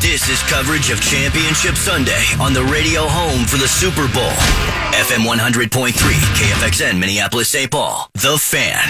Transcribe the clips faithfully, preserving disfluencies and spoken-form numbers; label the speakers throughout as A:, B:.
A: This is coverage of Championship Sunday on the radio home for the Super Bowl. F M one hundred point three, K F X N, Minneapolis, Saint Paul. The Fan.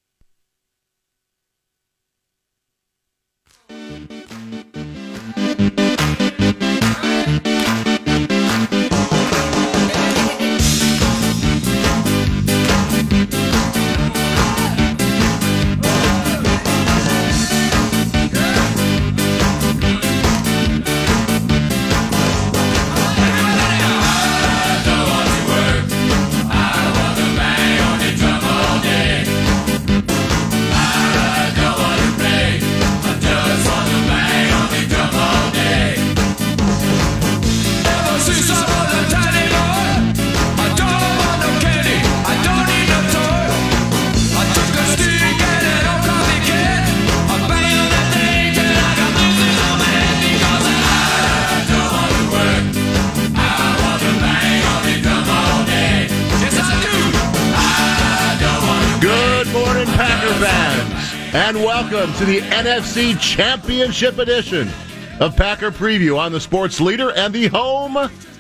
B: And welcome to the N F C Championship edition of Packer Preview on the Sports Leader and the home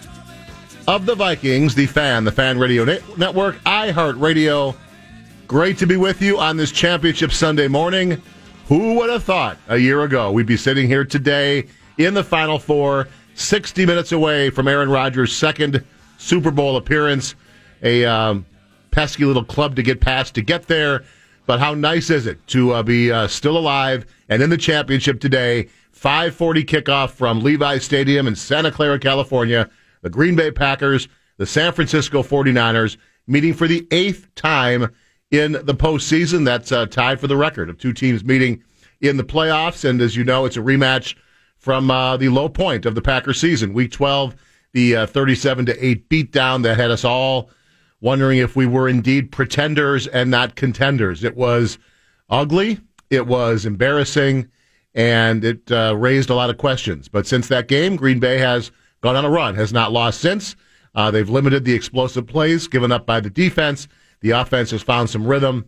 B: of the Vikings, the Fan, the Fan Radio Network, iHeartRadio. Great to be with you on this Championship Sunday morning. Who would have thought a year ago we'd be sitting here today in the Final Four, sixty minutes away from Aaron Rodgers' second Super Bowl appearance. A um, pesky little club to get past to get there. But how nice is it to uh, be uh, still alive and in the championship today? five forty kickoff from Levi Stadium in Santa Clara, California. The Green Bay Packers, the San Francisco forty-niners, meeting for the eighth time in the postseason. That's uh, tied for the record of two teams meeting in the playoffs. And as you know, it's a rematch from uh, the low point of the Packers season. Week twelve, the uh, thirty-seven to eight beatdown that had us all wondering if we were indeed pretenders and not contenders. It was ugly, it was embarrassing, and it uh, raised a lot of questions. But since that game, Green Bay has gone on a run, has not lost since. Uh, they've limited the explosive plays given up by the defense. The offense has found some rhythm.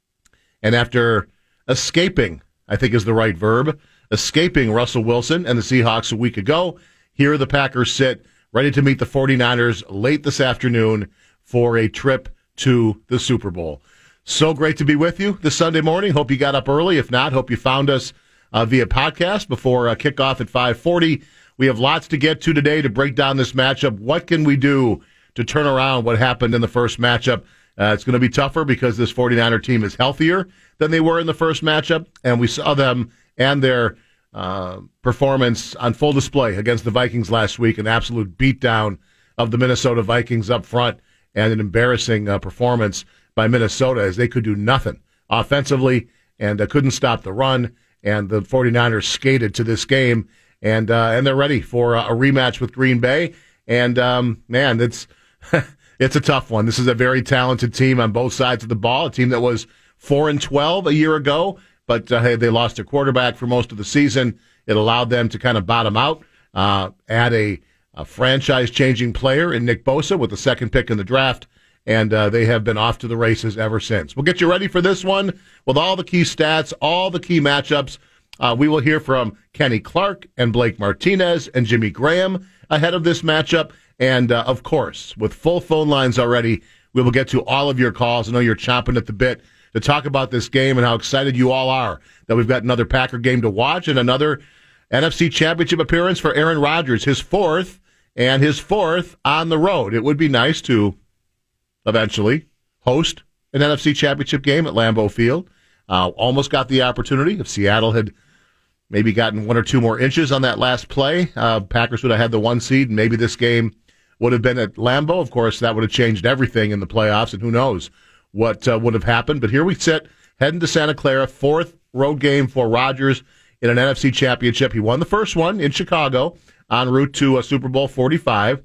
B: And after escaping, I think is the right verb, escaping Russell Wilson and the Seahawks a week ago, here the Packers sit ready to meet the forty-niners late this afternoon for a trip to the Super Bowl. So great to be with you this Sunday morning. Hope you got up early. If not, hope you found us uh, via podcast before uh, kickoff at five forty. We have lots to get to today to break down this matchup. What can we do to turn around what happened in the first matchup? Uh, it's going to be tougher because this forty-niner team is healthier than they were in the first matchup, and we saw them and their uh, performance on full display against the Vikings last week, an absolute beatdown of the Minnesota Vikings up front. And an embarrassing uh, performance by Minnesota as they could do nothing offensively and uh, couldn't stop the run. And the forty-niners skated to this game, and uh, and they're ready for a rematch with Green Bay. And, um, man, it's it's a tough one. This is a very talented team on both sides of the ball, a team that was four and twelve a year ago, but uh, hey, they lost their quarterback for most of the season. It allowed them to kind of bottom out, uh, add a A franchise-changing player in Nick Bosa with the second pick in the draft, and uh, they have been off to the races ever since. We'll get you ready for this one with all the key stats, all the key matchups. Uh, we will hear from Kenny Clark and Blake Martinez and Jimmy Graham ahead of this matchup. And, uh, of course, with full phone lines already, we will get to all of your calls. I know you're chomping at the bit to talk about this game and how excited you all are that we've got another Packer game to watch and another N F C Championship appearance for Aaron Rodgers, his fourth. And his fourth on the road. It would be nice to eventually host an N F C Championship game at Lambeau Field. Uh, almost got the opportunity. If Seattle had maybe gotten one or two more inches on that last play, uh, Packers would have had the one seed, and maybe this game would have been at Lambeau. Of course, that would have changed everything in the playoffs, and who knows what uh, would have happened. But here we sit, heading to Santa Clara, fourth road game for Rodgers in an N F C Championship. He won the first one in Chicago, en route to a Super Bowl forty-five.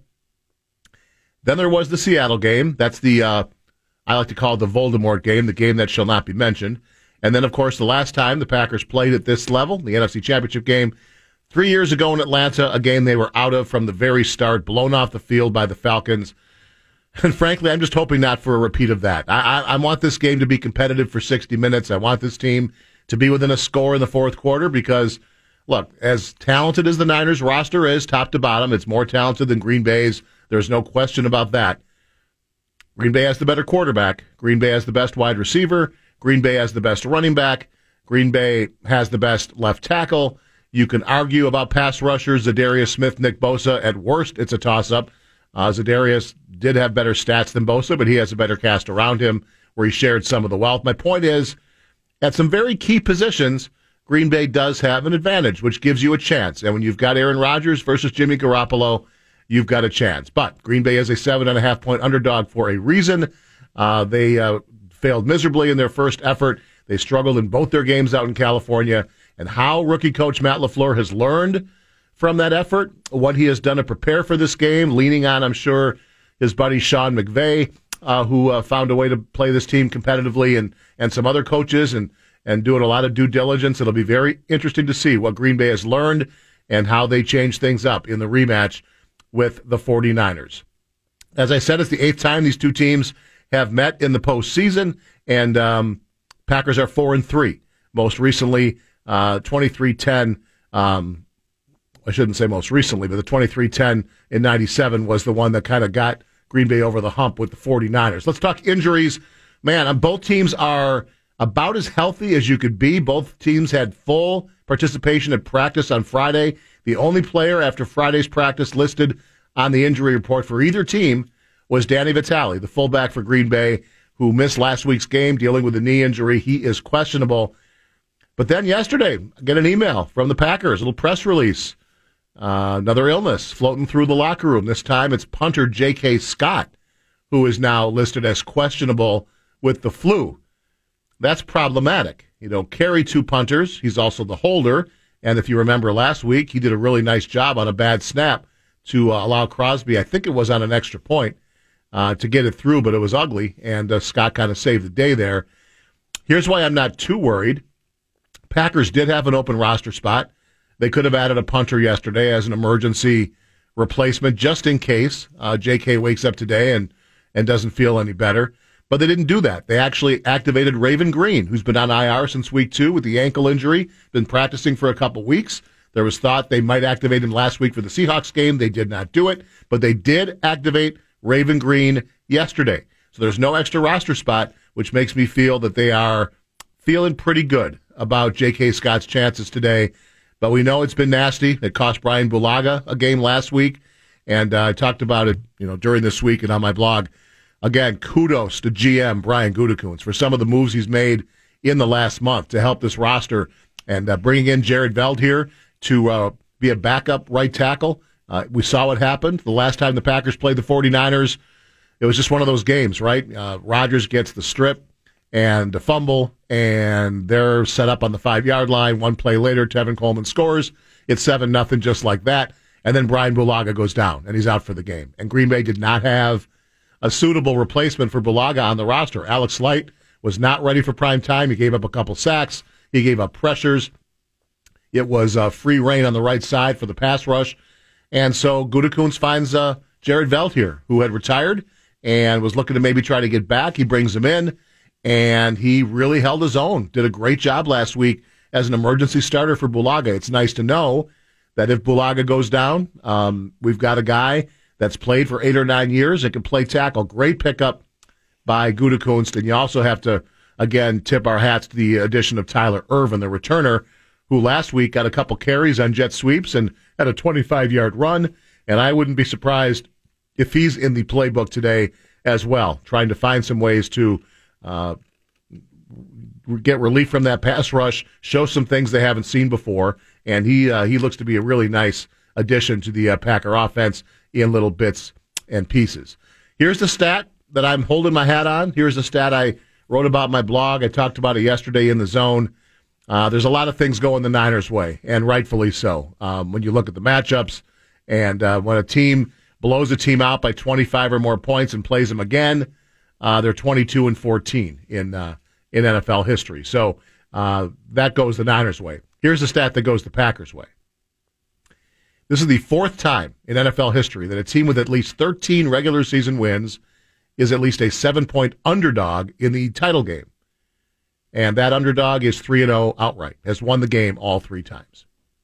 B: Then there was the Seattle game. That's the, uh, I like to call it the Voldemort game, the game that shall not be mentioned. And then, of course, the last time the Packers played at this level, the N F C Championship game, three years ago in Atlanta, a game they were out of from the very start, blown off the field by the Falcons. And frankly, I'm just hoping not for a repeat of that. I, I, I want this game to be competitive for sixty minutes. I want this team to be within a score in the fourth quarter because look, as talented as the Niners roster is, top to bottom, it's more talented than Green Bay's. There's no question about that. Green Bay has the better quarterback. Green Bay has the best wide receiver. Green Bay has the best running back. Green Bay has the best left tackle. You can argue about pass rushers, Zadarius Smith, Nick Bosa. At worst, it's a toss-up. Uh, Zadarius did have better stats than Bosa, but he has a better cast around him where he shared some of the wealth. My point is, at some very key positions, Green Bay does have an advantage, which gives you a chance. And when you've got Aaron Rodgers versus Jimmy Garoppolo, you've got a chance. But Green Bay is a seven and a half point underdog for a reason. Uh, they uh, failed miserably in their first effort. They struggled in both their games out in California. And how rookie coach Matt LaFleur has learned from that effort, what he has done to prepare for this game, leaning on, I'm sure, his buddy Sean McVay, uh, who uh, found a way to play this team competitively, and, and some other coaches, and, and doing a lot of due diligence. It'll be very interesting to see what Green Bay has learned and how they change things up in the rematch with the 49ers. As I said, it's the eighth time these two teams have met in the postseason, and um, Packers are four and three. Most recently, uh, twenty-three ten. Um, I shouldn't say most recently, but the twenty-three ten in ninety-seven was the one that kind of got Green Bay over the hump with the 49ers. Let's talk injuries. Man, both teams are about as healthy as you could be. Both teams had full participation at practice on Friday. The only player after Friday's practice listed on the injury report for either team was Danny Vitale, the fullback for Green Bay, who missed last week's game dealing with a knee injury. He is questionable. But then yesterday, I get an email from the Packers, a little press release. Uh, another illness floating through the locker room. This time it's punter J K. Scott, who is now listed as questionable with the flu. That's problematic. You don't carry two punters. He's also the holder. And if you remember last week, he did a really nice job on a bad snap to uh, allow Crosby, I think it was on an extra point, uh, to get it through, but it was ugly. And uh, Scott kind of saved the day there. Here's why I'm not too worried. Packers did have an open roster spot. They could have added a punter yesterday as an emergency replacement just in case uh, J K wakes up today and, and doesn't feel any better. But they didn't do that. They actually activated Raven Green, who's been on I R since week two with the ankle injury, been practicing for a couple weeks. There was thought they might activate him last week for the Seahawks game. They did not do it, but they did activate Raven Green yesterday. So there's no extra roster spot, which makes me feel that they are feeling pretty good about J K. Scott's chances today. But we know it's been nasty. It cost Brian Bulaga a game last week, and uh, I talked about it, you know, during this week and on my blog. Again, kudos to G M Brian Gutekunst for some of the moves he's made in the last month to help this roster, and uh, bringing in Jared Veld here to uh, be a backup right tackle. Uh, we saw what happened the last time the Packers played the 49ers. It was just one of those games, right? Uh, Rodgers gets the strip and a fumble, and they're set up on the five-yard line. One play later, Tevin Coleman scores. It's seven nothing just like that. And then Brian Bulaga goes down, and he's out for the game. And Green Bay did not have a suitable replacement for Bulaga on the roster. Alex Light was not ready for prime time. He gave up a couple sacks. He gave up pressures. It was uh, free reign on the right side for the pass rush. And so Gutekunst finds uh, Jared Veld here, who had retired and was looking to maybe try to get back. He brings him in, and he really held his own. Did a great job last week as an emergency starter for Bulaga. It's nice to know that if Bulaga goes down, um, we've got a guy that's played for eight or nine years and can play tackle. Great pickup by Gutekunst. And you also have to, again, tip our hats to the addition of Tyler Ervin, the returner, who last week got a couple carries on jet sweeps and had a twenty-five-yard run. And I wouldn't be surprised if he's in the playbook today as well, trying to find some ways to uh, get relief from that pass rush, show some things they haven't seen before. And he uh, he looks to be a really nice addition to the uh, Packer offense in little bits and pieces. Here's the stat that I'm holding my hat on. Here's the stat I wrote about in my blog. I talked about it yesterday in the zone. Uh, there's a lot of things going the Niners' way, and rightfully so. Um, when you look at the matchups, and uh, when a team blows a team out by twenty-five or more points and plays them again, uh, they're twenty-two and fourteen in uh, in N F L history. So uh, that goes the Niners' way. Here's the stat that goes the Packers' way. This is the fourth time in N F L history that a team with at least thirteen regular season wins is at least a seven-point underdog in the title game. And that underdog is three and oh outright, has won the game all three times.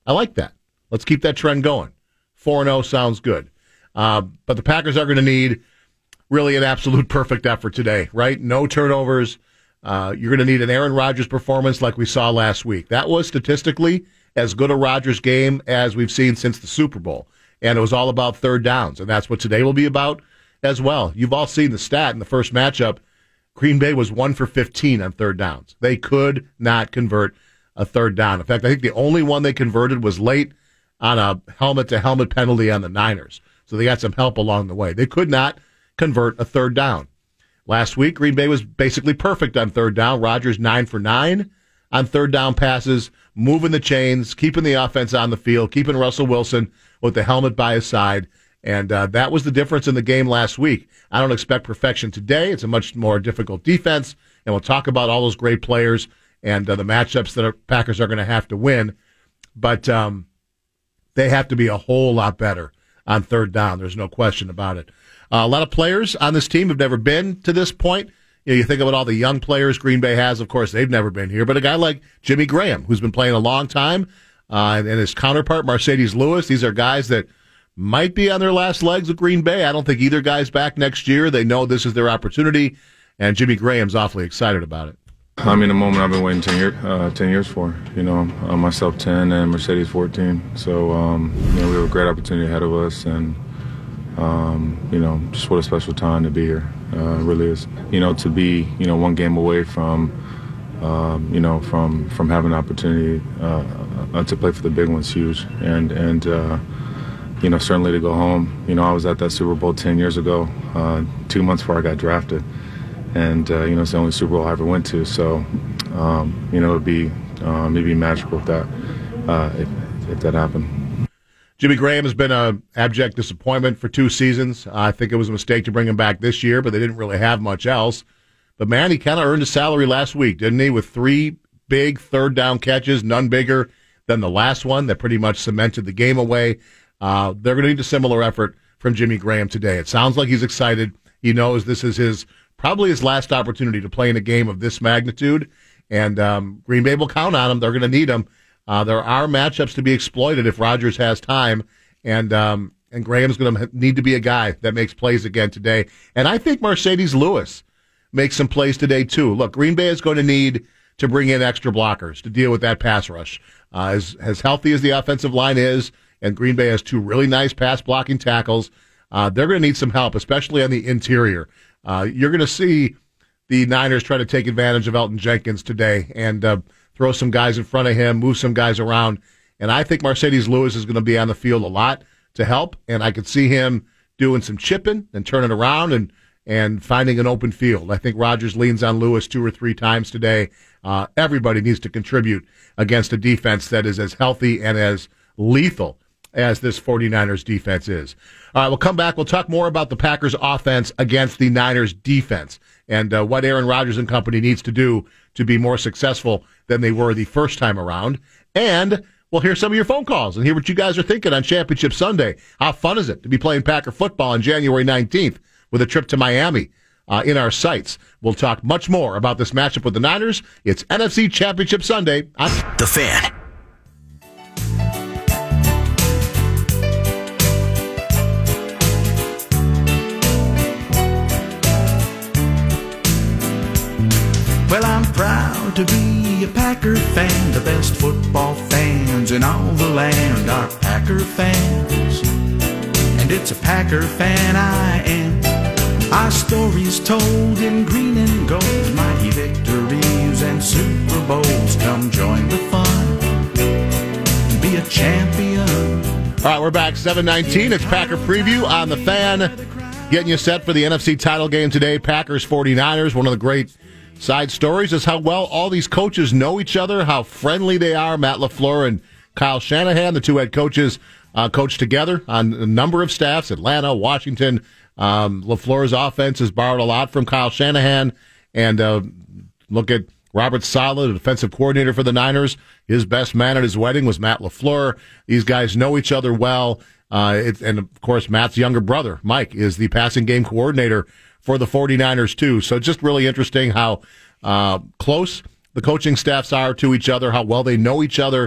B: I like that. Let's keep that trend going. four and oh sounds good. Uh, but the Packers are going to need really an absolute perfect effort today, right? No turnovers. Uh, you're going to need an Aaron Rodgers performance like we saw last week. That was statistically as good a Rodgers game as we've seen since the Super Bowl. And it was all about third downs, and that's what today will be about as well. You've all seen the stat in the first matchup. Green Bay was one for fifteen on third downs. They could not convert a third down. In fact, I think the only one they converted was late on a helmet-to-helmet penalty on the Niners. So they got some help along the way. They could not convert a third down. Last week, Green Bay was basically perfect on third down. Rodgers nine for nine on third down passes, moving the chains, keeping the offense on the field, keeping Russell Wilson with the helmet by his side. And uh, that was the difference in the game last week. I don't expect perfection today. It's a much more difficult defense, and we'll talk about all those great players and uh, the matchups that our Packers are going to have to win. But um, they have to be a whole lot better on third down. There's no question about it. Uh, a lot of players on this team have never been to this point. You know, you think about all the young players Green Bay has. Of course, they've never been here. But a guy like Jimmy Graham, who's been playing a long time, uh, and, and his counterpart, Marcedes Lewis, these are guys that might be on their last legs with Green Bay. I don't think either guy's back next year. They know this is their opportunity, and Jimmy Graham's awfully excited about it.
C: I'm in a moment I've been waiting ten, year, uh, ten years for, you know, uh, myself ten and Marcedes fourteen. So, um, you know, we have a great opportunity ahead of us, and, um, you know, just what a special time to be here. Uh, it really is. You know, to be, you know, one game away from, um, you know, from from having an opportunity uh, uh, to play for the big one's huge. And, and uh, you know, certainly to go home. You know, I was at that Super Bowl ten years ago, uh, two months before I got drafted. And, uh, you know, it's the only Super Bowl I ever went to. So, um, you know, it would be, um, it'd be magical if that, uh, if, if that happened.
B: Jimmy Graham has been an abject disappointment for two seasons. I think it was a mistake to bring him back this year, but they didn't really have much else. But, man, he kind of earned his salary last week, didn't he, with three big third down catches, none bigger than the last one that pretty much cemented the game away. Uh, they're going to need a similar effort from Jimmy Graham today. It sounds like he's excited. He knows this is his probably his last opportunity to play in a game of this magnitude, and um, Green Bay will count on him. They're going to need him. Uh, there are matchups to be exploited if Rodgers has time, and um, and Graham's going to need to be a guy that makes plays again today. And I think Marcedes Lewis makes some plays today, too. Look, Green Bay is going to need to bring in extra blockers to deal with that pass rush. Uh, as, as healthy as the offensive line is, and Green Bay has two really nice pass-blocking tackles, uh, they're going to need some help, especially on the interior. Uh, you're going to see the Niners try to take advantage of Elton Jenkins today and uh, throw some guys in front of him, move some guys around. And I think Marcedes Lewis is going to be on the field a lot to help, and I could see him doing some chipping and turning around and, and finding an open field. I think Rodgers leans on Lewis two or three times today. Uh, everybody needs to contribute against a defense that is as healthy and as lethal as this 49ers defense is. All right, we'll come back. We'll talk more about the Packers offense against the Niners defense and uh, what Aaron Rodgers and company needs to do to be more successful than they were the first time around. And we'll hear some of your phone calls and hear what you guys are thinking on Championship Sunday. How fun is it to be playing Packer football on January nineteenth with a trip to Miami uh, in our sights? We'll talk much more about this matchup with the Niners. It's N F C Championship Sunday on
A: The Fan.
D: Well, I'm proud to be a Packer fan. The best football fans in all the land are Packer fans. And it's a Packer fan I am. Our stories told in green and gold. Mighty victories and Super Bowls. Come join the fun. Be a champion.
B: All right, we're back. seven nineteen. It's Packer Preview on The Fan. Getting you set for the N F C title game today. Packers 49ers. One of the great side stories is how well all these coaches know each other, how friendly they are. Matt LaFleur and Kyle Shanahan, the two head coaches, uh, coach together on a number of staffs, Atlanta, Washington. Um, LaFleur's offense has borrowed a lot from Kyle Shanahan. And uh, look at Robert Saleh, the defensive coordinator for the Niners. His best man at his wedding was Matt LaFleur. These guys know each other well. Uh, it, and, of course, Matt's younger brother, Mike, is the passing game coordinator for the 49ers, too. So it's just really interesting how uh, close the coaching staffs are to each other, how well they know each other,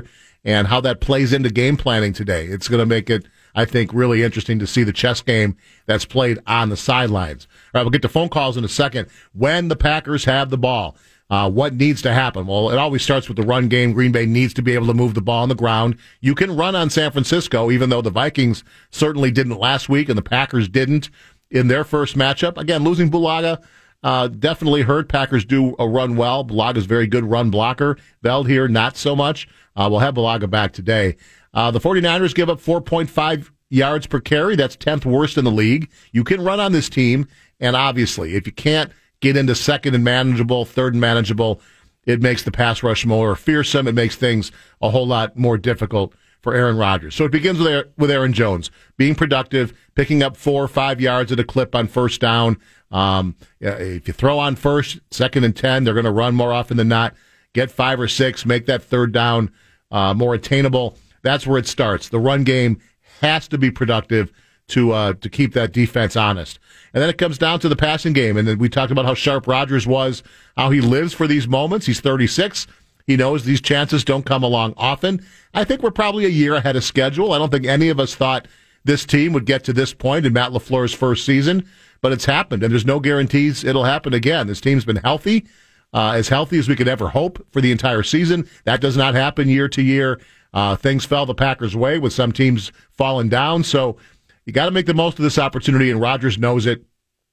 B: and how that plays into game planning today. It's going to make it, I think, really interesting to see the chess game that's played on the sidelines. All right, we'll get to phone calls in a second. When the Packers have the ball, uh, what needs to happen? Well, it always starts with the run game. Green Bay needs to be able to move the ball on the ground. You can run on San Francisco, even though the Vikings certainly didn't last week and the Packers didn't in their first matchup. Again, losing Bulaga uh, definitely hurt. Packers do a run well. Bulaga's a very good run blocker. Veld here, not so much. Uh, we'll have Bulaga back today. Uh, the 49ers give up four point five yards per carry. That's tenth worst in the league. You can run on this team, and obviously, if you can't get into second and manageable, third and manageable, it makes the pass rush more fearsome. It makes things a whole lot more difficult for Aaron Rodgers. So it begins with Aaron, with Aaron Jones being productive, picking up four or five yards at a clip on first down. Um, if you throw on first, second and ten, they're going to run more often than not. Get five or six, make that third down uh, more attainable. That's where it starts. The run game has to be productive to uh, to keep that defense honest. And then it comes down to the passing game. And then we talked about how sharp Rodgers was, how he lives for these moments. He's thirty-six. He knows these chances don't come along often. I think we're probably a year ahead of schedule. I don't think any of us thought this team would get to this point in Matt LaFleur's first season, but it's happened, and there's no guarantees it'll happen again. This team's been healthy, uh, as healthy as we could ever hope for the entire season. That does not happen year to year. Uh, things fell the Packers' way with some teams falling down, so you got to make the most of this opportunity, and Rodgers knows it.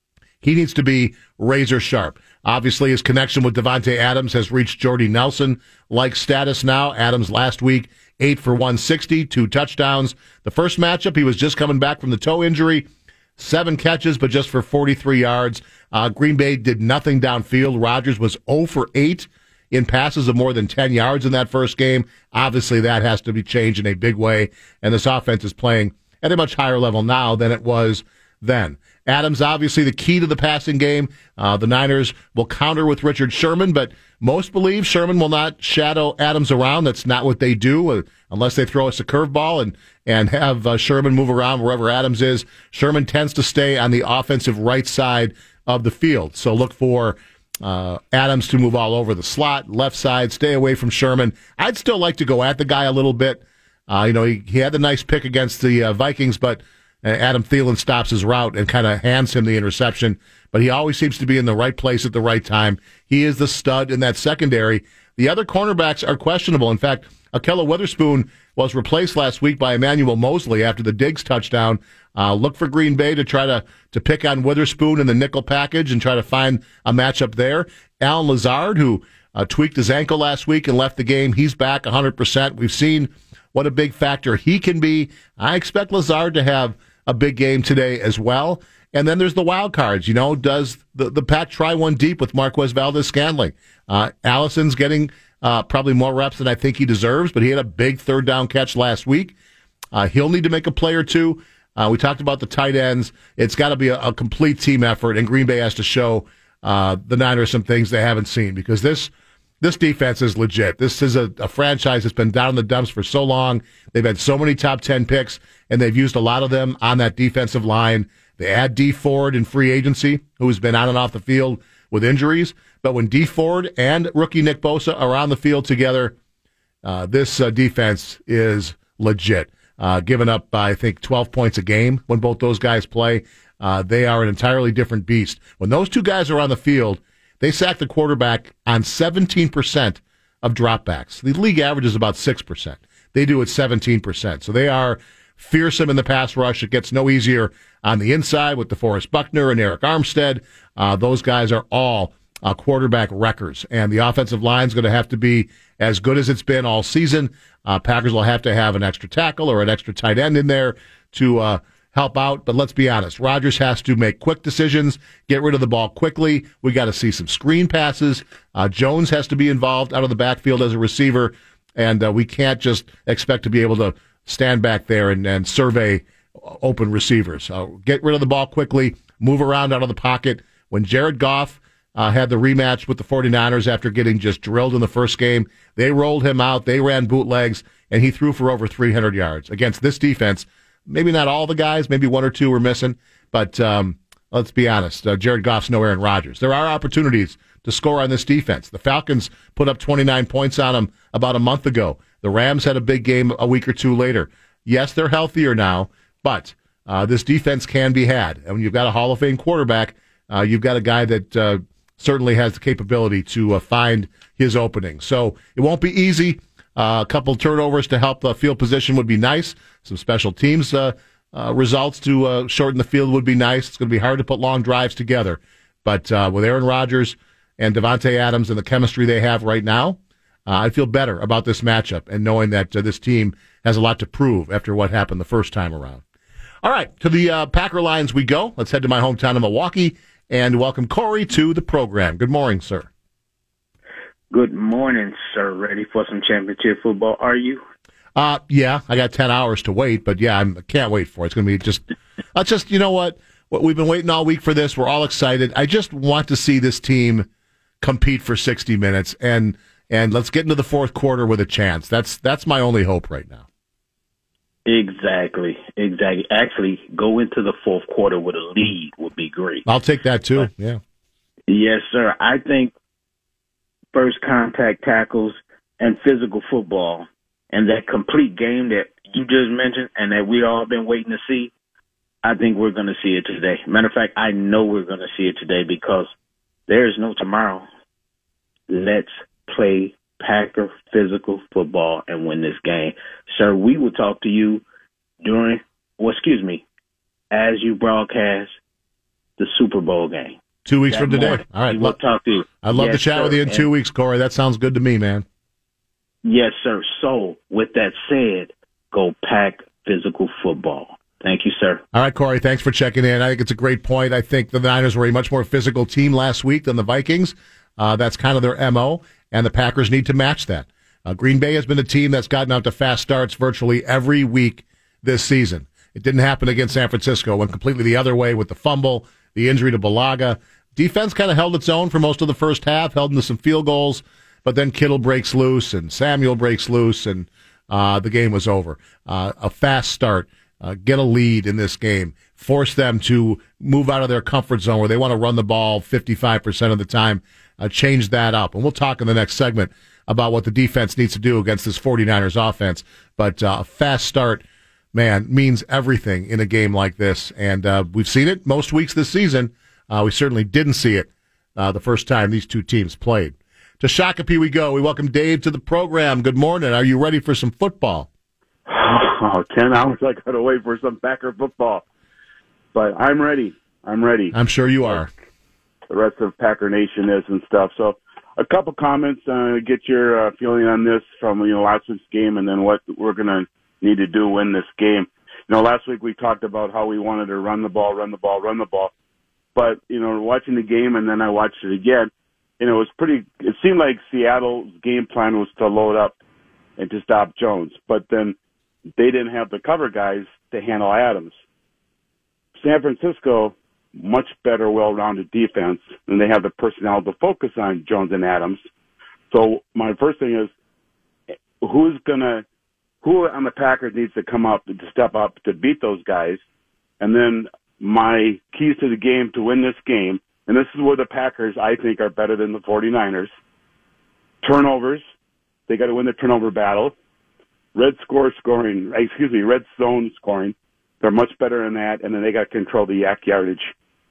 B: He needs to be razor sharp. Obviously, his connection with Davante Adams has reached Jordy Nelson-like status now. Adams last week, eight for one sixty, two touchdowns. The first matchup, he was just coming back from the toe injury, seven catches, but just for forty-three yards. Uh, Green Bay did nothing downfield. Rodgers was zero for eight in passes of more than ten yards in that first game. Obviously, that has to be changed in a big way, and this offense is playing at a much higher level now than it was then. Adams, obviously, the key to the passing game. Uh, the Niners will counter with Richard Sherman, but most believe Sherman will not shadow Adams around. That's not what they do, uh, unless they throw us a curveball and, and have uh, Sherman move around wherever Adams is. Sherman tends to stay on the offensive right side of the field, so look for uh, Adams to move all over the slot, left side, stay away from Sherman. I'd still like to go at the guy a little bit. Uh, you know, he, he had the nice pick against the uh, Vikings, but Adam Thielen stops his route and kind of hands him the interception, but he always seems to be in the right place at the right time. He is the stud in that secondary. The other cornerbacks are questionable. In fact, Ahkello Witherspoon was replaced last week by Emmanuel Mosley after the Diggs touchdown. Uh, look for Green Bay to try to, to pick on Witherspoon in the nickel package and try to find a matchup there. Alan Lazard, who uh, tweaked his ankle last week and left the game, he's back one hundred percent. We've seen what a big factor he can be. I expect Lazard to have a big game today as well. And then there's the wild cards. You know, does the, the Pack try one deep with Marquez Valdez-Scantling? Uh, Allison's getting uh, probably more reps than I think he deserves, but he had a big third down catch last week. Uh, he'll need to make a play or two. Uh, we talked about the tight ends. It's got to be a, a complete team effort, and Green Bay has to show uh, the Niners some things they haven't seen, because this This defense is legit. This is a, a franchise that's been down in the dumps for so long. They've had so many top ten picks, and they've used a lot of them on that defensive line. They add Dee Ford in free agency, who's been on and off the field with injuries. But when Dee Ford and rookie Nick Bosa are on the field together, uh, this uh, defense is legit. Uh, giving up, I think, twelve points a game when both those guys play. Uh, they are an entirely different beast. When those two guys are on the field, they sack the quarterback on seventeen percent of dropbacks. The league average is about six percent. They do it seventeen percent. So they are fearsome in the pass rush. It gets no easier on the inside with DeForest Buckner and Eric Armstead. Uh, those guys are all uh, quarterback wreckers. And the offensive line is going to have to be as good as it's been all season. Uh, Packers will have to have an extra tackle or an extra tight end in there to uh, help out. But let's be honest, Rodgers has to make quick decisions, get rid of the ball quickly. We got to see some screen passes. Uh, Jones has to be involved out of the backfield as a receiver, and uh, we can't just expect to be able to stand back there and, and survey open receivers. Uh, get rid of the ball quickly, move around out of the pocket. When Jared Goff uh, had the rematch with the 49ers after getting just drilled in the first game, they rolled him out, they ran bootlegs, and he threw for over three hundred yards. Against this defense, maybe not all the guys, maybe one or two were missing, but um, let's be honest, uh, Jared Goff's no Aaron Rodgers. There are opportunities to score on this defense. The Falcons put up twenty-nine points on them about a month ago. The Rams had a big game a week or two later. Yes, they're healthier now, but uh, this defense can be had. And when you've got a Hall of Fame quarterback, uh, you've got a guy that uh, certainly has the capability to uh, find his opening. So it won't be easy. Uh, a couple turnovers to help the field position would be nice. Some special teams uh, uh, results to uh, shorten the field would be nice. It's going to be hard to put long drives together. But uh, with Aaron Rodgers and Davante Adams and the chemistry they have right now, uh, I feel better about this matchup and knowing that uh, this team has a lot to prove after what happened the first time around. All right, to the uh, Packer lines we go. Let's head to my hometown of Milwaukee and welcome Corey to the program. Good morning, sir.
E: Good morning, sir. Ready for some championship football, are you?
B: Uh, yeah, I got ten hours to wait, but yeah, I'm, I can't wait for it. It's going to be just, uh, just, you know what? what? We've been waiting all week for this. We're all excited. I just want to see this team compete for sixty minutes, and and let's get into the fourth quarter with a chance. That's that's my only hope right now.
E: Exactly, exactly. Actually, go into the fourth quarter with a lead would be great.
B: I'll take that too, but, yeah.
E: Yes, sir. I think first contact tackles and physical football and that complete game that you just mentioned and that we all been waiting to see, I think we're going to see it today. Matter of fact, I know we're going to see it today because there is no tomorrow. Let's play Packer physical football and win this game. Sir, we will talk to you during, well, excuse me, as you broadcast the Super Bowl game.
B: Two weeks
E: that
B: from today.
E: Morning.
B: All right.
E: We'll talk to you.
B: I'd love
E: yes,
B: to chat
E: sir.
B: with you in two
E: and,
B: weeks, Corey. That sounds good to me, man.
E: Yes, sir. So, with that said, go Pack physical football. Thank you, sir.
B: All right, Corey, thanks for checking in. I think it's a great point. I think the Niners were a much more physical team last week than the Vikings. Uh, that's kind of their M O, and the Packers need to match that. Uh, Green Bay has been a team that's gotten out to fast starts virtually every week this season. It didn't happen against San Francisco. It went completely the other way with the fumble, the injury to Balaga. Defense kind of held its own for most of the first half, held into some field goals, but then Kittle breaks loose and Samuel breaks loose, and uh, the game was over. Uh, a fast start, uh, get a lead in this game, force them to move out of their comfort zone where they want to run the ball fifty-five percent of the time, uh, change that up. And we'll talk in the next segment about what the defense needs to do against this 49ers offense. But uh, a fast start, man, means everything in a game like this. And uh, we've seen it most weeks this season. Uh, we certainly didn't see it uh, the first time these two teams played. To Shakopee we go. We welcome Dave to the program. Good morning. Are you ready for some football?
F: Oh, ten hours I got to wait for some Packer football. But I'm ready. I'm ready.
B: I'm sure you are.
F: The rest of Packer Nation is and stuff. So a couple comments, uh, get your uh, feeling on this from, you know, last week's game and then what we're going to need to do to win this game. You know, last week we talked about how we wanted to run the ball, run the ball, run the ball. But, you know, watching the game and then I watched it again, you know, it was pretty, it seemed like Seattle's game plan was to load up and to stop Jones. But then they didn't have the cover guys to handle Adams. San Francisco, much better, well-rounded defense, and they have the personnel to focus on Jones and Adams. So my first thing is, who's going to, who on the Packers needs to come up, to step up to beat those guys? And then my keys to the game to win this game, and this is where the Packers, I think, are better than the 49ers. Turnovers. They got to win the turnover battle. Red score scoring, excuse me, red zone scoring. They're much better in that, and then they got to control the yak yardage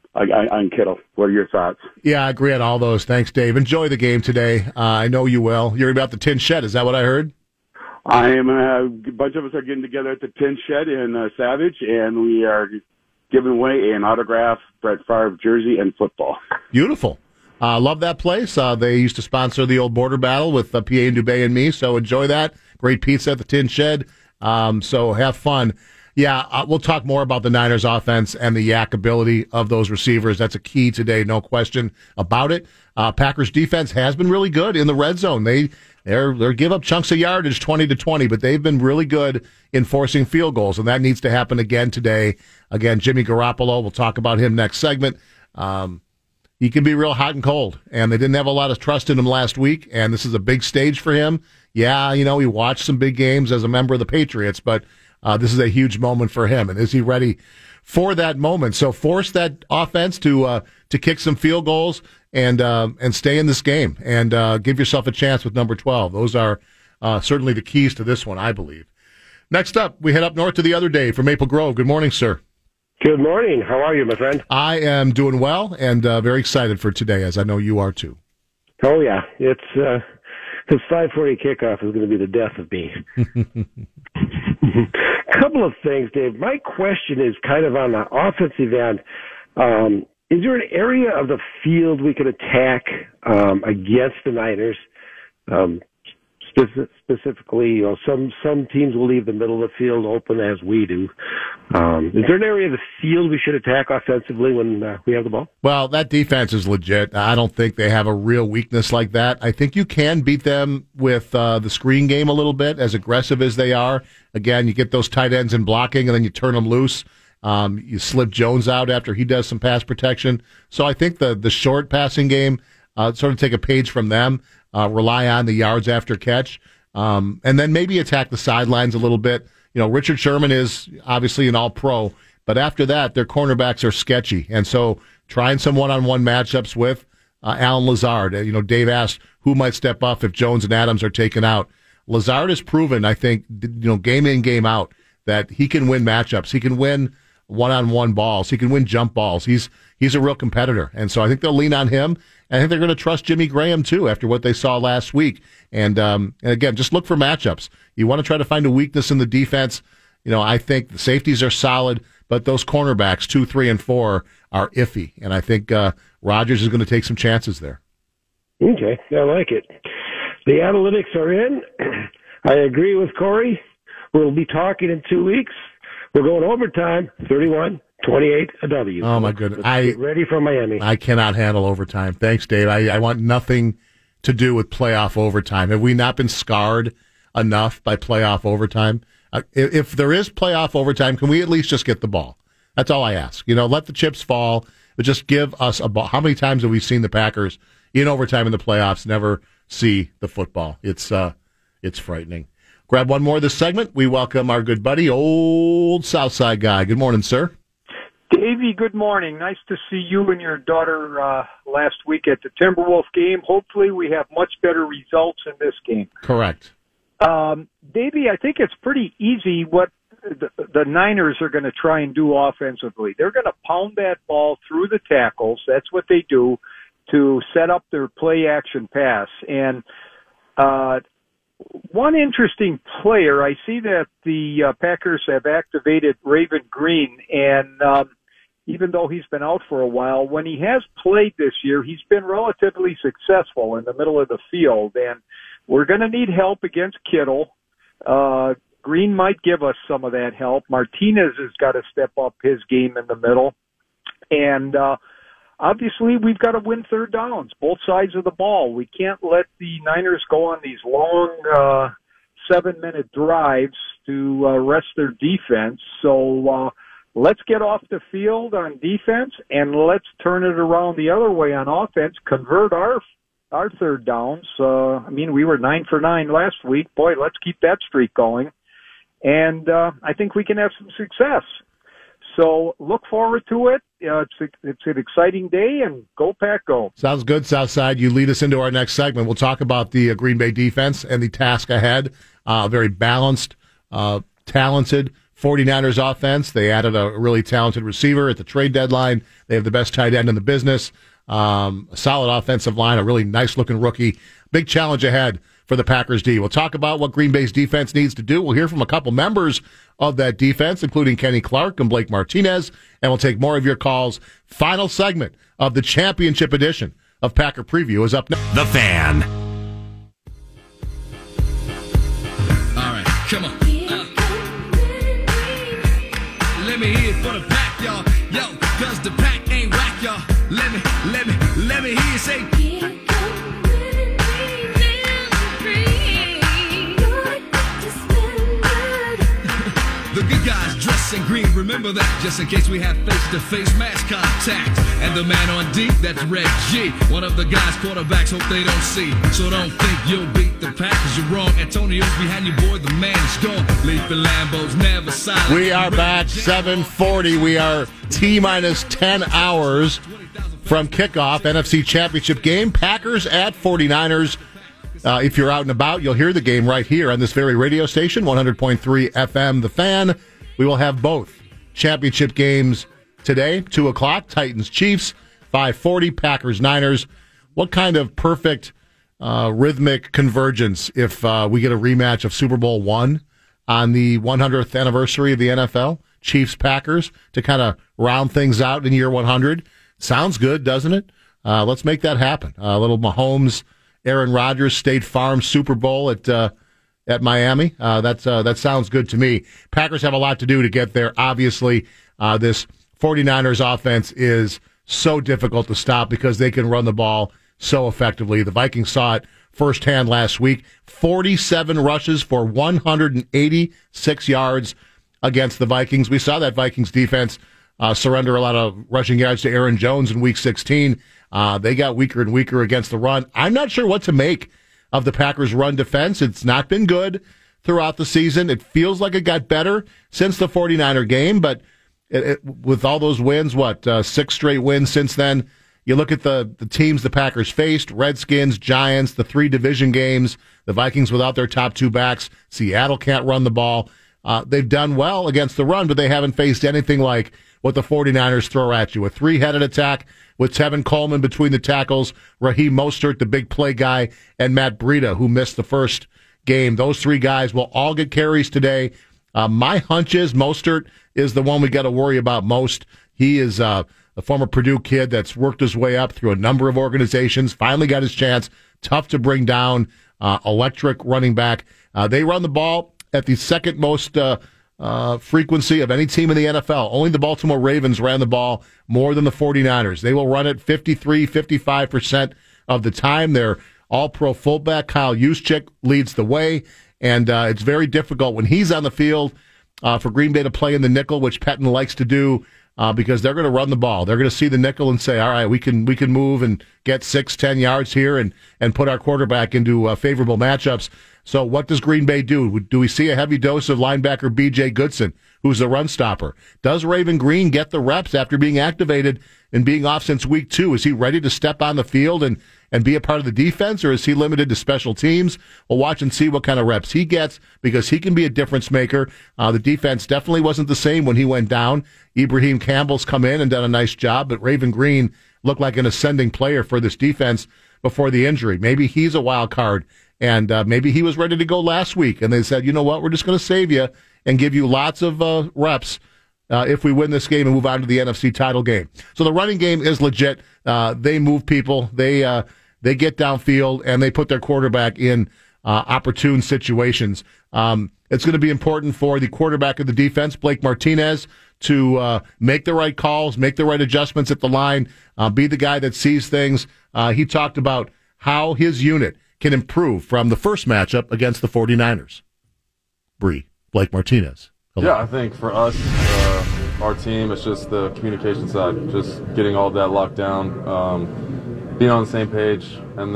F: on Kittle. What are your thoughts?
B: Yeah, I agree on all those. Thanks, Dave. Enjoy the game today. Uh, I know you will. You're about the Tin Shed. Is that what I heard?
F: I am. Uh, a bunch of us are getting together at the Tin Shed in uh, Savage, and we are giving away an autographed Brett Favre jersey and football.
B: Beautiful. Uh, love that place. Uh, they used to sponsor the old border battle with uh, P A and Dubé and me, so enjoy that. Great pizza at the Tin Shed. Um, so have fun. Yeah, uh, we'll talk more about the Niners offense and the yak ability of those receivers. That's a key today, no question about it. Uh, Packers defense has been really good in the red zone. They they're they give up chunks of yardage, twenty to twenty, but they've been really good in forcing field goals, and that needs to happen again today. Again, Jimmy Garoppolo. We'll talk about him next segment. Um, he can be real hot and cold, and they didn't have a lot of trust in him last week, and this is a big stage for him. Yeah, you know, he watched some big games as a member of the Patriots, but uh, this is a huge moment for him, and is he ready for that moment? So force that offense to uh, to kick some field goals and uh, and stay in this game, and uh, give yourself a chance with number twelve. Those are uh, certainly the keys to this one, I believe. Next up, we head up north to the other day for Maple Grove. Good morning, sir.
G: Good morning. How are you, my friend?
B: I am doing well and uh, very excited for today, as I know you are too.
G: Oh, yeah. It's uh, this five forty kickoff is going to be the death of me. A couple of things, Dave. My question is kind of on the offensive end. Um, is there an area of the field we could attack um, against the Niners? Um, speci- specifically, you know, some some teams will leave the middle of the field open as we do. Um, is there an area of the field we should attack offensively when uh, we have the ball?
B: Well, that defense is legit. I don't think they have a real weakness like that. I think you can beat them with uh, the screen game a little bit, as aggressive as they are. Again, you get those tight ends in blocking, and then you turn them loose. Um, you slip Jones out after he does some pass protection. So I think the the short passing game, uh, sort of take a page from them, uh, rely on the yards after catch, um, and then maybe attack the sidelines a little bit. You know, Richard Sherman is obviously an all-pro, but after that, their cornerbacks are sketchy. And so trying some one-on-one matchups with uh, Alan Lazard. You know, Dave asked who might step up if Jones and Adams are taken out. Lazard has proven, I think, you know, game in, game out, that he can win matchups. He can win one-on-one balls. He can win jump balls. He's he's a real competitor. And so I think they'll lean on him. And I think they're going to trust Jimmy Graham, too, after what they saw last week. And, um, and again, just look for matchups. You want to try to find a weakness in the defense. You know, I think the safeties are solid, but those cornerbacks, two, three, and four, are iffy. And I think uh, Rodgers is going to take some chances there.
G: Okay, I like it. The analytics are in. I agree with Corey. We'll be talking in two weeks. We're going overtime, thirty-one twenty-eight, a W.
B: Oh, my goodness.
G: Let's
B: I
G: get ready for Miami.
B: I cannot handle overtime. Thanks, Dave. I, I want nothing to do with playoff overtime. Have we not been scarred enough by playoff overtime? Uh, if, if there is playoff overtime, can we at least just get the ball? That's all I ask. You know, let the chips fall, but just give us a ball. How many times have we seen the Packers in overtime in the playoffs never see the football? It's uh, it's frightening. Grab one more of this segment. We welcome our good buddy, old Southside guy. Good morning, sir.
H: Davey, good morning. Nice to see you and your daughter uh, last week at the Timberwolf game. Hopefully we have much better results in this game.
B: Correct.
H: Um, Davey, I think it's pretty easy what the, the Niners are going to try and do offensively. They're going to pound that ball through the tackles. That's what they do to set up their play-action pass. And uh one interesting player, I see that the uh, Packers have activated Raven Green, and um, even though he's been out for a while, when he has played this year, he's been relatively successful in the middle of the field, and we're going to need help against Kittle. Uh, Green might give us some of that help. Martinez has got to step up his game in the middle, and uh, obviously, we've got to win third downs, both sides of the ball. We can't let the Niners go on these long uh, seven-minute drives to uh, rest their defense. So uh, let's get off the field on defense, and let's turn it around the other way on offense, convert our our third downs. Uh, I mean, we were nine for nine last week. Boy, let's keep that streak going. And uh, I think we can have some success. So look forward to it. Uh, it's, a, it's an exciting day, and go Pack, go.
B: Sounds good, Southside. You lead us into our next segment. We'll talk about the uh, Green Bay defense and the task ahead. Uh, very balanced, uh, talented 49ers offense. They added a really talented receiver at the trade deadline. They have the best tight end in the business. Um, a solid offensive line, a really nice-looking rookie. Big challenge ahead for the Packers D. We'll talk about what Green Bay's defense needs to do. We'll hear from a couple members of that defense, including Kenny Clark and Blake Martinez, and we'll take more of your calls. Final segment of the championship edition of Packer Preview is up next.
I: The Fan. All right, come on. Uh, let me hear it for the Pack, y'all. Yo, cause the Pack ain't whack, y'all. Let me, let me, let me hear you say. The good guys dress in green, remember that, just in case we have face-to-face match contact. And the man on D, that's Red G, one of the guys quarterbacks hope they don't see. So don't think you'll beat the pack, cause you're wrong. Antonio's behind you, boy, the man is gone. Leaf and Lambo's never silent.
B: We are back, seven forty. We are T-minus ten hours from kickoff. N F C Championship game, Packers at 49ers. Uh, if you're out and about, you'll hear the game right here on this very radio station, one hundred point three F M, The Fan. We will have both championship games today, two o'clock, Titans-Chiefs, five forty, Packers-Niners. What kind of perfect uh, rhythmic convergence if uh, we get a rematch of Super Bowl one on the one hundredth anniversary of the N F L? Chiefs-Packers to kind of round things out in year one hundred. Sounds good, doesn't it? Uh, let's make that happen. A uh, little Mahomes, Aaron Rodgers, State Farm Super Bowl at uh, at Miami. Uh, that's uh, that sounds good to me. Packers have a lot to do to get there. Obviously, uh, this 49ers offense is so difficult to stop because they can run the ball so effectively. The Vikings saw it firsthand last week. forty-seven rushes for one hundred eighty-six yards against the Vikings. We saw that Vikings defense uh, surrender a lot of rushing yards to Aaron Jones in Week sixteen. Uh, they got weaker and weaker against the run. I'm not sure what to make of the Packers' run defense. It's not been good throughout the season. It feels like it got better since the 49er game, but it, it, with all those wins, what, uh, six straight wins since then, you look at the, the teams the Packers faced, Redskins, Giants, the three division games, the Vikings without their top two backs, Seattle can't run the ball. Uh, they've done well against the run, but they haven't faced anything like what the 49ers throw at you. A three-headed attack with Tevin Coleman between the tackles, Raheem Mostert, the big play guy, and Matt Breida, who missed the first game. Those three guys will all get carries today. Uh, my hunch is Mostert is the one we got to worry about most. He is uh, a former Purdue kid that's worked his way up through a number of organizations, finally got his chance. Tough to bring down, uh, electric running back. Uh, they run the ball at the second most uh, uh, frequency of any team in the N F L. Only the Baltimore Ravens ran the ball more than the 49ers. They will run it fifty-three, fifty-five percent of the time. They're all-pro fullback. Kyle Juszczyk leads the way, and uh, it's very difficult when he's on the field uh, for Green Bay to play in the nickel, which Pettin likes to do, uh, because they're going to run the ball. They're going to see the nickel and say, all right, we can we can move and get six, ten yards here and, and put our quarterback into uh, favorable matchups. So what does Green Bay do? Do we see a heavy dose of linebacker B J Goodson, who's a run stopper? Does Raven Green get the reps after being activated and being off since week two? Is he ready to step on the field and, and be a part of the defense, or is he limited to special teams? We'll watch and see what kind of reps he gets because he can be a difference maker. Uh, the defense definitely wasn't the same when he went down. Ibrahim Campbell's come in and done a nice job, but Raven Green looked like an ascending player for this defense before the injury. Maybe he's a wild card. And uh, maybe he was ready to go last week, and they said, you know what, we're just going to save you and give you lots of uh, reps uh, if we win this game and move on to the N F C title game. So the running game is legit. Uh, they move people. They uh, they get downfield, and they put their quarterback in uh, opportune situations. Um, it's going to be important for the quarterback of the defense, Blake Martinez, to uh, make the right calls, make the right adjustments at the line, uh, be the guy that sees things. Uh, he talked about how his unit can improve from the first matchup against the 49ers. Bree, Blake Martinez. Hello.
J: Yeah, I think for us, uh, our team, it's just the communication side, just getting all that locked down, um, being on the same page, and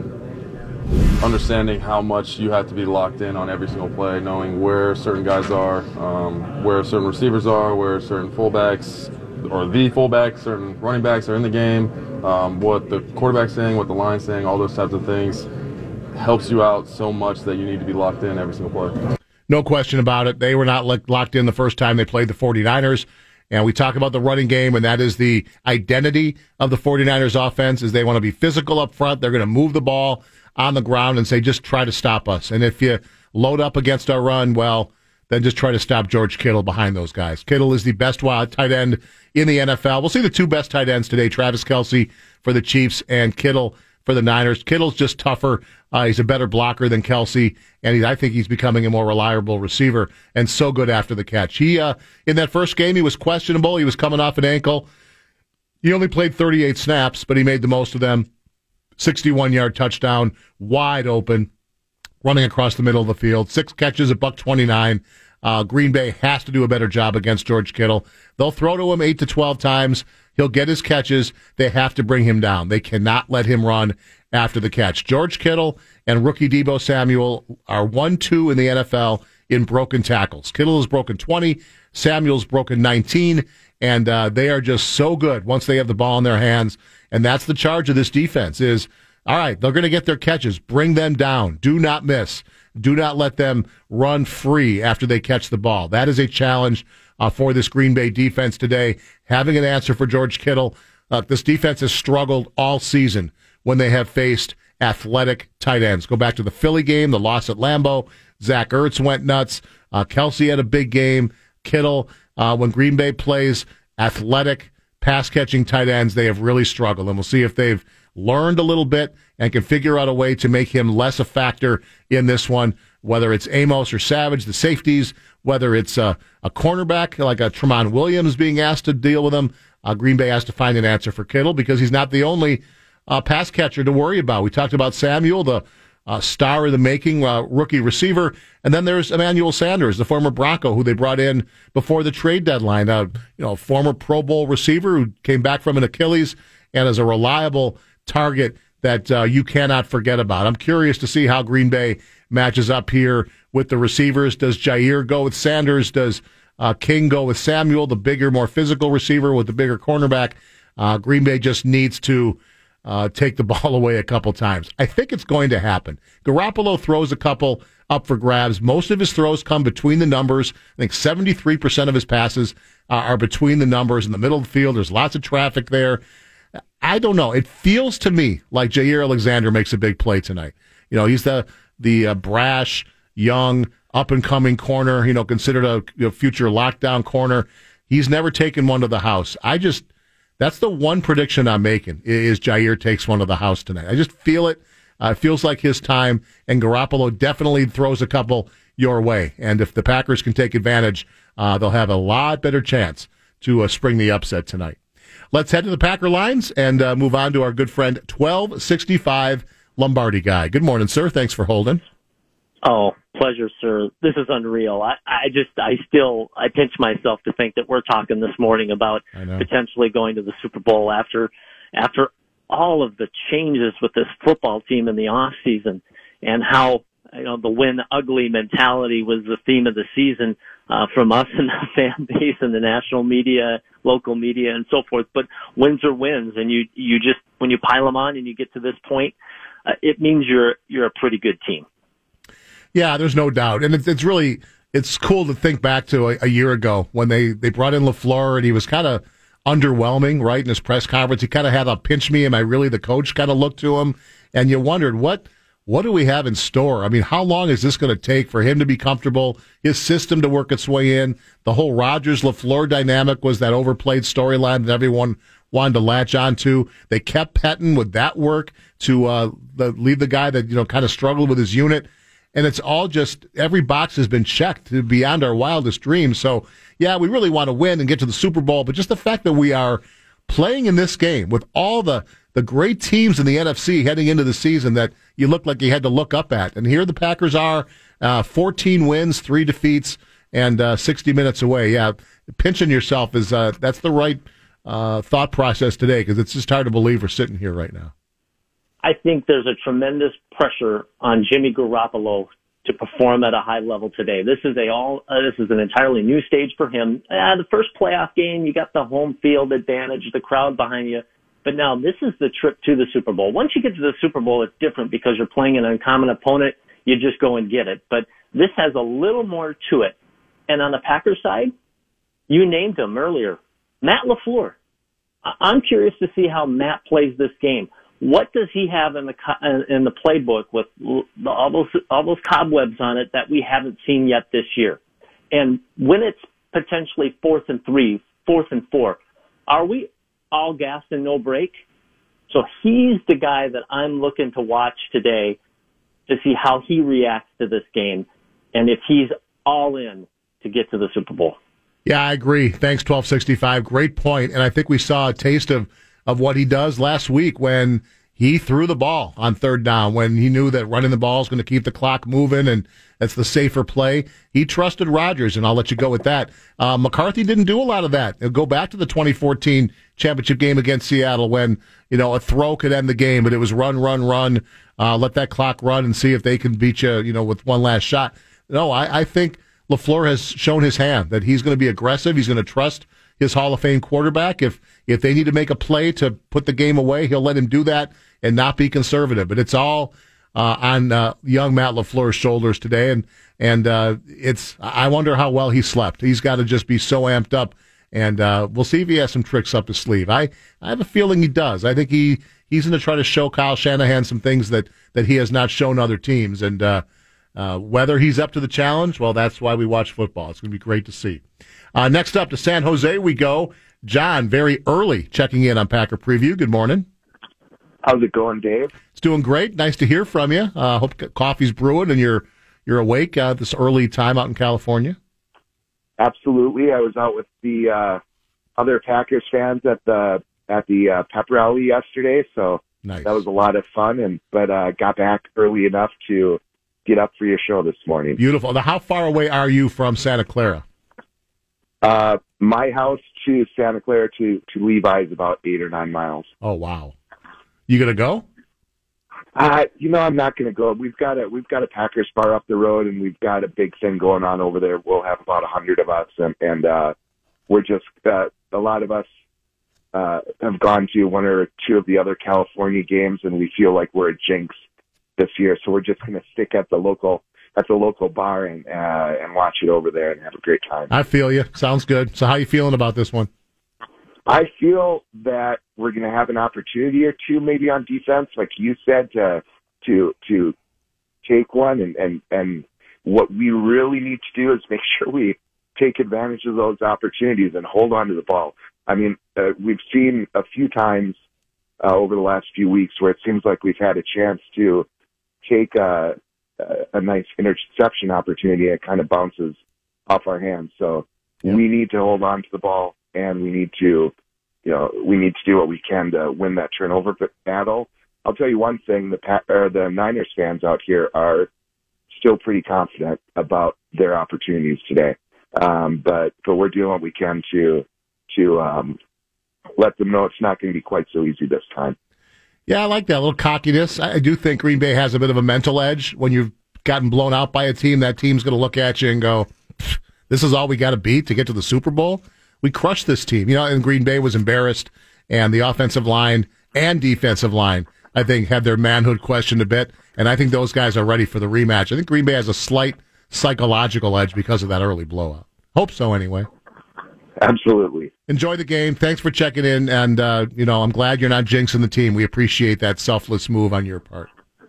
J: then understanding how much you have to be locked in on every single play, knowing where certain guys are, um, where certain receivers are, where certain fullbacks, or the fullbacks, certain running backs are in the game, um, what the quarterback's saying, what the line's saying, all those types of things helps you out so much that you need to be locked in every single play.
B: No question about it. They were not locked in the first time they played the 49ers. And we talk about the running game, and that is the identity of the 49ers offense, is they want to be physical up front. They're going to move the ball on the ground and say, just try to stop us. And if you load up against our run, well, then just try to stop George Kittle behind those guys. Kittle is the best wide tight end in the N F L. We'll see the two best tight ends today, Travis Kelce for the Chiefs and Kittle for the Niners. Kittle's just tougher. Uh, he's a better blocker than Kelce, and he, I think he's becoming a more reliable receiver and so good after the catch. He uh, in that first game, he was questionable. He was coming off an ankle. He only played thirty-eight snaps, but he made the most of them. sixty-one-yard touchdown, wide open, running across the middle of the field. Six catches, a buck twenty-nine. Uh, Green Bay has to do a better job against George Kittle. They'll throw to him eight to twelve times. He'll get his catches. They have to bring him down. They cannot let him run after the catch. George Kittle and rookie Deebo Samuel are one two in the N F L in broken tackles. Kittle has broken twenty. Samuel's broken nineteen. And uh, they are just so good once they have the ball in their hands. And that's the charge of this defense is all right, they're going to get their catches. Bring them down. Do not miss. Do not let them run free after they catch the ball. That is a challenge uh, for this Green Bay defense today. Having an answer for George Kittle. Uh, this defense has struggled all season when they have faced athletic tight ends. Go back to the Philly game, the loss at Lambeau. Zach Ertz went nuts. Uh, Kelsey had a big game. Kittle, uh, when Green Bay plays athletic pass-catching tight ends, they have really struggled. And we'll see if they've learned a little bit and can figure out a way to make him less a factor in this one, whether it's Amos or Savage, the safeties, whether it's uh, a cornerback like a Tramon Williams being asked to deal with him. Uh, Green Bay has to find an answer for Kittle because he's not the only uh, pass catcher to worry about. We talked about Samuel, the uh, star of the making uh, rookie receiver, and then there's Emmanuel Sanders, the former Bronco who they brought in before the trade deadline. Uh, you know, former Pro Bowl receiver who came back from an Achilles and is a reliable target that uh, you cannot forget about. I'm curious to see how Green Bay matches up here with the receivers. Does Jair go with Sanders? Does uh, King go with Samuel, the bigger, more physical receiver with the bigger cornerback? Uh, Green Bay just needs to uh, take the ball away a couple times. I think it's going to happen. Garoppolo throws a couple up for grabs. Most of his throws come between the numbers. I think seventy-three percent of his passes uh, are between the numbers in the middle of the field. There's lots of traffic there. I don't know. It feels to me like Jair Alexander makes a big play tonight. You know, he's the the uh, brash, young, up-and-coming corner, you know, considered a you know, future lockdown corner. He's never taken one to the house. I just, that's the one prediction I'm making, is Jair takes one to the house tonight. I just feel it. Uh, it feels like his time, and Garoppolo definitely throws a couple your way. And if the Packers can take advantage, uh, they'll have a lot better chance to uh, spring the upset tonight. Let's head to the Packer lines and uh, move on to our good friend, twelve sixty-five Lombardi guy. Good morning, sir. Thanks for holding.
K: Oh, pleasure, sir. This is unreal. I, I just, I still, I pinch myself to think that we're talking this morning about potentially going to the Super Bowl after, after all of the changes with this football team in the off season, and how, you know, the win ugly mentality was the theme of the season uh, from us and the fan base and the national media, local media, and so forth. But wins are wins, and you you just, when you pile them on and you get to this point, uh, it means you're you're a pretty good team.
B: Yeah, there's no doubt, and it's, it's really it's cool to think back to a, a year ago when they they brought in LaFleur and he was kind of underwhelming, right, in his press conference. He kind of had a pinch me, am I really the coach kind of look to him, and you wondered what. What do we have in store? I mean, how long is this going to take for him to be comfortable, his system to work its way in? The whole Rodgers-LaFleur dynamic was that overplayed storyline that everyone wanted to latch onto. They kept petting with that work to uh, the, leave the guy that, you know, kind of struggled with his unit. And it's all just, every box has been checked beyond our wildest dreams. So, yeah, we really want to win and get to the Super Bowl, but just the fact that we are playing in this game with all the the great teams in the N F C heading into the season that you look like you had to look up at. And here the Packers are, uh, fourteen wins, three defeats, and uh, sixty minutes away. Yeah, pinching yourself is uh, that's the right uh, thought process today, because it's just hard to believe we're sitting here right now.
K: I think there's a tremendous pressure on Jimmy Garoppolo to perform at a high level today. This is a all uh, this is an entirely new stage for him. Uh, the first playoff game, you got the home field advantage, the crowd behind you. But now this is the trip to the Super Bowl. Once you get to the Super Bowl, it's different because you're playing an uncommon opponent. You just go and get it. But this has a little more to it. And on the Packers side, you named him earlier, Matt LaFleur. I'm curious to see how Matt plays this game. What does he have in the in the playbook with all those all those cobwebs on it that we haven't seen yet this year? And when it's potentially fourth and three, fourth and four, are we all gas and no break? So he's the guy that I'm looking to watch today to see how he reacts to this game and if he's all in to get to the Super Bowl.
B: Yeah, I agree. Thanks, twelve sixty-five. Great point. And I think we saw a taste of, of what he does last week when he threw the ball on third down, when he knew that running the ball is going to keep the clock moving and that's the safer play. He trusted Rodgers, and I'll let you go with that. Uh, McCarthy didn't do a lot of that. Go back to the twenty fourteen championship game against Seattle when, you know, a throw could end the game, but it was run, run, run, uh, let that clock run and see if they can beat you, you know, with one last shot. No, I, I think LaFleur has shown his hand that he's going to be aggressive. He's going to trust his Hall of Fame quarterback. If if they need to make a play to put the game away, he'll let him do that and not be conservative. But it's all uh, on uh, young Matt LaFleur's shoulders today, and and uh, it's I wonder how well he slept. He's got to just be so amped up, and uh, we'll see if he has some tricks up his sleeve. I, I have a feeling he does. I think he, he's going to try to show Kyle Shanahan some things that, that he has not shown other teams, and uh, uh, whether he's up to the challenge, well, that's why we watch football. It's going to be great to see. Uh, next up to San Jose we go. John, very early, checking in on Packer Preview. Good morning.
L: How's it going, Dave?
B: It's doing great. Nice to hear from you. I uh, hope coffee's brewing and you're you're awake uh, this early time out in California.
L: Absolutely. I was out with the uh, other Packers fans at the at the uh, pep rally yesterday, so
B: nice.
L: That was a lot of fun. And but uh, got back early enough to get up for your show this morning.
B: Beautiful. Now, how far away are you from Santa Clara?
L: Uh, my house to Santa Clara to, to Levi is about eight or nine miles.
B: Oh, wow. You going to go?
L: Uh, you know, I'm not going to go. We've got a, we've got a Packers bar up the road, and we've got a big thing going on over there. We'll have about a hundred of us, and, and, uh, we're just, uh, a lot of us, uh, have gone to one or two of the other California games, and we feel like we're a jinx this year. So we're just going to stick at the local, at the local bar and, uh, and watch it over there and have a great time.
B: I feel you. Sounds good. So how are you feeling about this one?
L: I feel that we're going to have an opportunity or two, maybe on defense, like you said, to to to take one. And, and, and what we really need to do is make sure we take advantage of those opportunities and hold on to the ball. I mean, uh, we've seen a few times uh, over the last few weeks where it seems like we've had a chance to take a, a nice interception opportunity. It kind of bounces off our hands. So yeah. We need to hold on to the ball. And we need to, you know, we need to do what we can to win that turnover battle. I'll tell you one thing: the or the Niners fans out here are still pretty confident about their opportunities today. Um, but but we're doing what we can to to um, let them know it's not going to be quite so easy this time.
B: Yeah, I like that, a little cockiness. I do think Green Bay has a bit of a mental edge. When you've gotten blown out by a team, that team's going to look at you and go, "This is all we got to beat to get to the Super Bowl." We crushed this team. You know, and Green Bay was embarrassed, and the offensive line and defensive line, I think, had their manhood questioned a bit, and I think those guys are ready for the rematch. I think Green Bay has a slight psychological edge because of that early blowout. Hope so, anyway.
L: Absolutely.
B: Enjoy the game. Thanks for checking in, and, uh, you know, I'm glad you're not jinxing the team. We appreciate that selfless move on your part.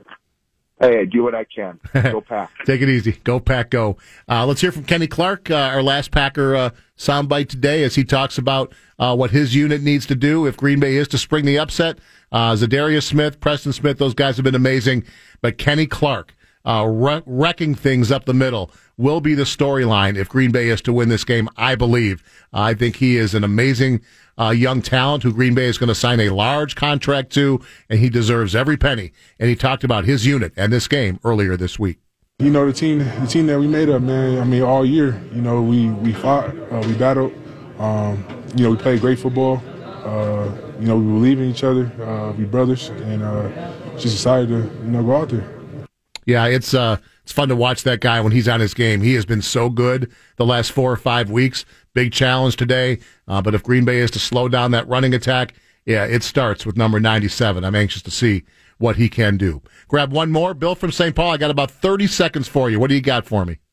L: Hey, I do what I can. Go Pack.
B: Take it easy. Go Pack, go. Uh, let's hear from Kenny Clark, uh, our last Packer uh, soundbite today, as he talks about uh, what his unit needs to do if Green Bay is to spring the upset. Uh, Zadarius Smith, Preston Smith, those guys have been amazing. But Kenny Clark, uh, wre- wrecking things up the middle, will be the storyline if Green Bay is to win this game, I believe. Uh, I think he is an amazing uh, young talent who Green Bay is going to sign a large contract to, and he deserves every penny. And he talked about his unit and this game earlier this week.
M: You know, the team the team that we made up, man, I mean, all year, you know, we, we fought, uh, we battled. Um, you know, we played great football. Uh, you know, we believe in each other. Uh, we brothers, and uh, just decided to, you know, go out there.
B: Yeah, it's uh, it's fun to watch that guy when he's on his game. He has been so good the last four or five weeks. Big challenge today. Uh, but if Green Bay is to slow down that running attack, yeah, it starts with number ninety-seven. I'm anxious to see what he can do. Grab one more. Bill from Saint Paul, I got about thirty seconds for you. What do you got for me?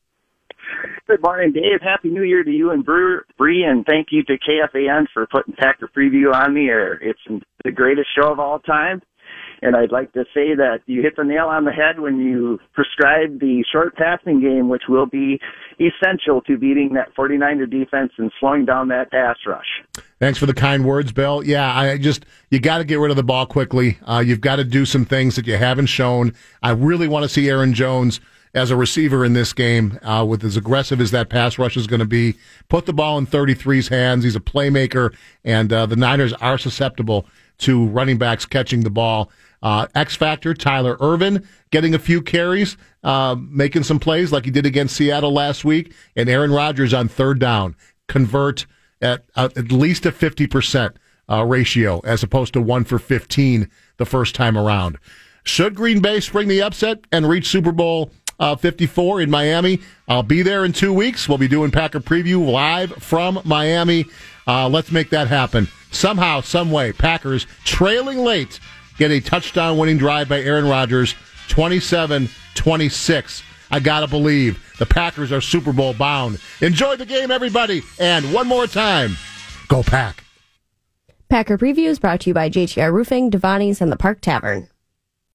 N: Good morning, Dave. Happy New Year to you and Bree, and thank you to K F A N for putting Packer Preview on the air. It's the greatest show of all time. And I'd like to say that you hit the nail on the head when you prescribed the short passing game, which will be essential to beating that 49er defense and slowing down that pass rush.
B: Thanks for the kind words, Bill. Yeah, I just, you got to get rid of the ball quickly. Uh, you've got to do some things that you haven't shown. I really want to see Aaron Jones as a receiver in this game, uh, with as aggressive as that pass rush is going to be. Put the ball in thirty-three's hands. He's a playmaker, and uh, the Niners are susceptible to running backs catching the ball. Uh, X Factor, Tyler Ervin, getting a few carries, uh, making some plays like he did against Seattle last week. And Aaron Rodgers on third down, convert at uh, at least a fifty percent uh, ratio as opposed to one for fifteen the first time around. Should Green Bay spring the upset and reach Super Bowl uh, fifty-four in Miami. I'll be there in two weeks. We'll be doing Packer Preview live from Miami. Uh, let's make that happen. Somehow, some way, Packers trailing late get a touchdown-winning drive by Aaron Rodgers, twenty-seven twenty-six. I gotta believe the Packers are Super Bowl bound. Enjoy the game, everybody. And one more time, go Pack.
O: Packer Preview is brought to you by J T R Roofing, Devani's, and the Park Tavern.